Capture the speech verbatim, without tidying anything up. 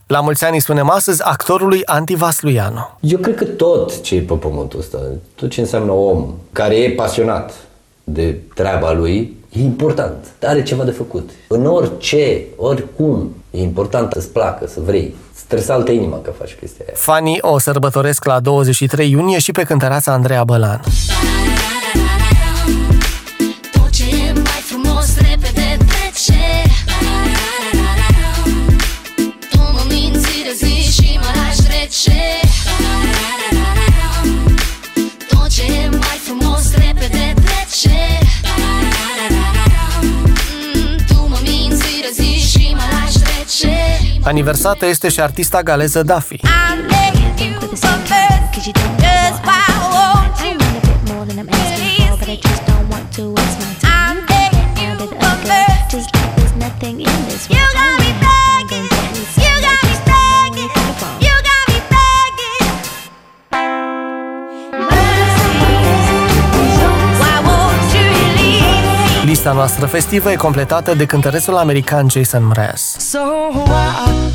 La mulți ani îi spunem astăzi actorului Anti Vasluianu. Eu cred că tot ce e pe pământul ăsta, tot ce înseamnă om care e pasionat de treaba lui, e important, are ceva de făcut. În orice, oricum, e important să-ți placă, să vrei. Să-ți salte inima că faci chestia aia. Fanii o sărbătoresc la douăzeci și trei iunie și pe cântăreața Andreea Bălan. Tot ce e mai frumos repede trece. Tu mă minți de zi și mă lași trece. Tot ce e mai frumos repede trece. Tu mă minți de zi și mă lași trece. Aniversată este și artista galeză Daffy. Lista noastră festivă e completată de cântărețul american Jason Mraz. So why